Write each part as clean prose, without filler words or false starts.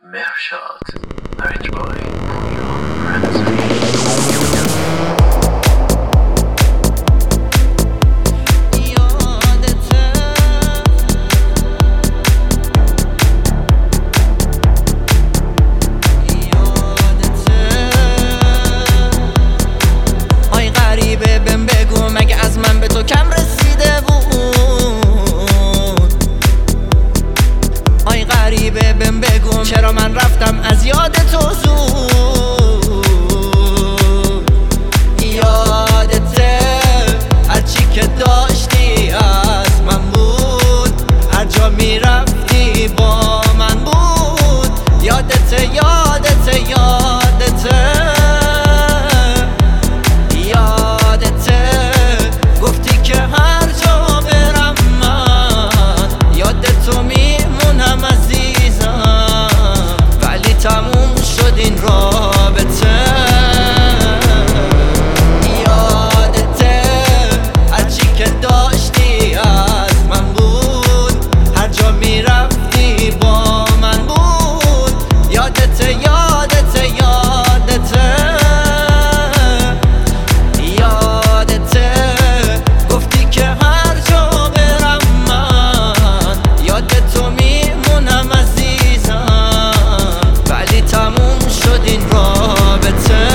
Mehrshot, arranged by Pooja بهم بگو مگه از من به تو کم رسیده بود؟ آی غریبه بهم بگو چرا من رفتم از یاد تو زود؟ یادته هرچی که داشتی از من بود، هر جا میرفتی با من بود. یادته یادته یادته تموم شد این رابطه. یادته هرچی که داشتی از من بود، هر جا میرفتی با من بود. یادته یادته یادته یادته گفتی که هر جا برم من یاد تو میمونم عزیزم، ولی تموم شد این رابطه.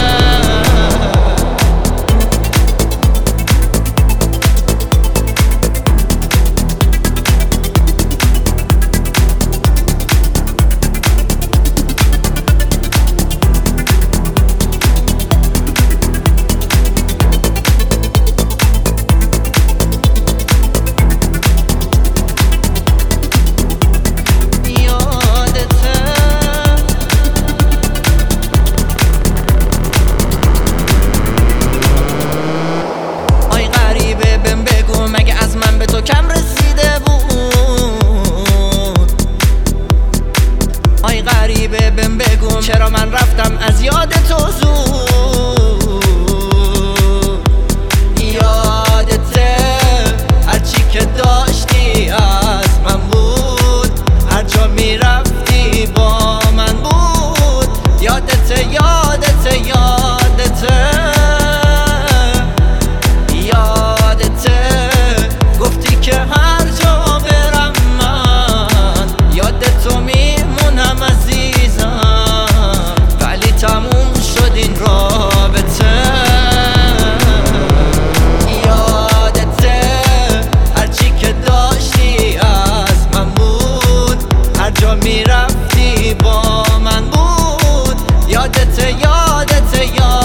بهم بگو مگه از من به تو کم رسیده بود؟ آی غریبه بهم بگو چرا من رفتم از یاد تو زود؟ یادته هرچی که داشتی از من بود، هر جا میرفتی با من بود. یادته یادته یادته گفتی که هر جا برم من یاد تو میمونم عزیزم، ولی تموم شد این رابطه. یادته هرچی که داشتی از من بود، هر جا میرفتی با من بود. یادته یادته یادته